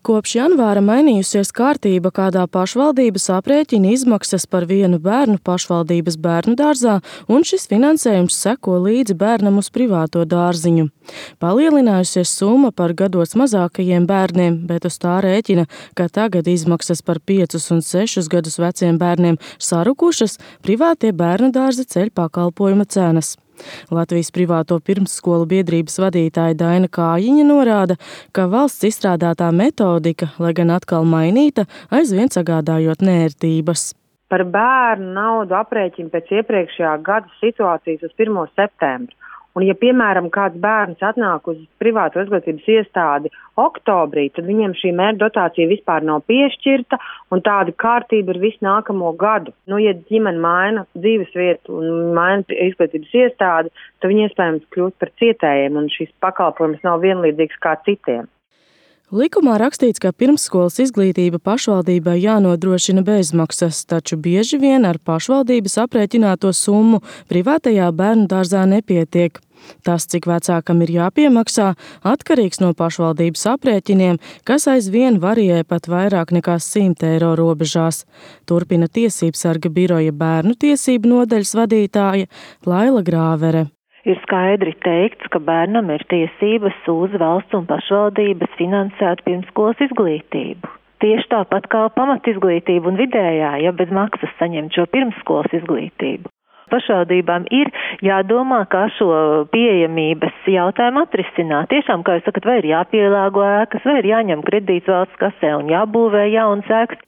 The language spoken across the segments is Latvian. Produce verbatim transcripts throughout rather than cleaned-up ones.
Kopš janvāra mainījusies kārtība, kādā pašvaldības aprēķina izmaksas par vienu bērnu pašvaldības bērnudārzā, un šis finansējums seko līdzi bērnam uz privāto dārziņu. Palielinājusies summa par gados mazākajiem bērniem, bet uz tā rēķina, ka tagad izmaksas par piecus un sešus gadus veciem bērniem sarukušas, privātie bērnudārzi ceļ pakalpojuma cenas. Latvijas privāto pirmsskolu biedrības vadītāja Daina Kājiņa norāda, ka valsts izstrādātā metodika, lai gan atkal mainīta, aizvien sagādājot neērtības. Par bērnu naudu aprēķina pēc iepriekšējā gada situācijas uz pirmo septembru. Un, ja, piemēram, kāds bērns atnāk uz privāto izglītības iestādi oktobrī, tad viņiem šī mērķa dotācija vispār nav piešķirta, un tāda kārtība ir visu nākamo gadu. Nu, ja ģimene maina dzīvesvietu un maina izglītības iestādi, tad viņi iespējams kļūst par cietējiem, un šis pakalpojums nav vienlīdzīgs kā citiem. Likumā rakstīts, ka pirmsskolas izglītība pašvaldībai jānodrošina bezmaksas, taču bieži vien ar pašvaldības aprēķināto summu privātajā bērnudārzā nepietiek. Tas, cik vecākam ir jāpiemaksā, atkarīgs no pašvaldības aprēķiniem, kas aizvien varijē pat vairāk nekā simt eiro robežās. Turpina Tiesībsarga biroja bērnu tiesību nodaļas vadītāja Laila Grāvere. Ir skaidri teikts, ka bērnam ir tiesības uz valsts un pašvaldības finansētu pirmsskolas izglītību. Tieši tāpat kā pamatizglītība un vidējā, ja bez maksas saņemt šo pirmsskolas izglītību. Pašvaldībām ir jādomā, kā šo pieejamības jautājumu atrisināt. Tiešām, kā jūs sakat, vai ir jāpielāgo ēkas, vai ir jāņem kredīts valsts kasē un jābūvē jaunas ēkas.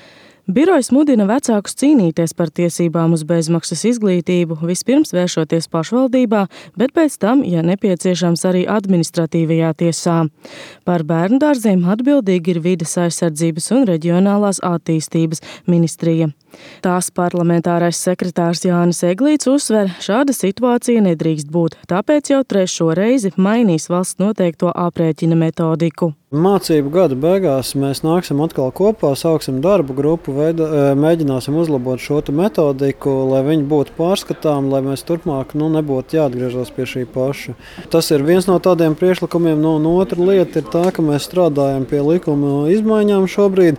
Birojs mudina vecākus cīnīties par tiesībām uz bezmaksas izglītību, vispirms vēršoties pašvaldībā, bet pēc tam, ja nepieciešams, arī administratīvajā tiesā. Par bērnudārziem atbildīgi ir Vides aizsardzības un reģionālās attīstības ministrija. Tās parlamentārais sekretārs Jānis Eglīts uzsver, šāda situācija nedrīkst būt, tāpēc jau trešo reizi mainīs valsts noteikto aprēķina metodiku. Mācību gada beigās mēs nāksim atkal kopā, sauksim darbu grupu, veida, mēģināsim uzlabot šo metodiku, lai viņi būtu pārskatām, lai mēs turpmāk nu, nebūtu jāatgriežas pie šī paša. Tas ir viens no tādiem priekšlikumiem, no, no otra lieta ir tā, ka mēs strādājam pie likuma izmaiņām šobrīd,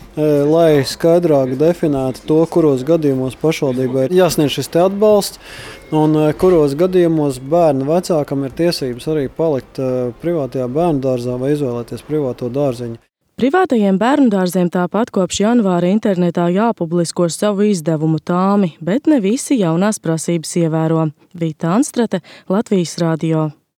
lai skaidrāk definētu to, kuros gadījumos pašvaldībai ir jāsniedz šis te atbalsts un kuros gadījumos bērnu vecākam ir tiesības arī palikt privātajā bērnudārzā vai izvēlēties privāto dārziņu. Privātajiem bērnudārziem tāpat kopš janvāra internetā jāpublisko savu izdevumu tāmi, bet ne visi jaunās prasības ievēro. Vita Anstrate, Latvijas radio.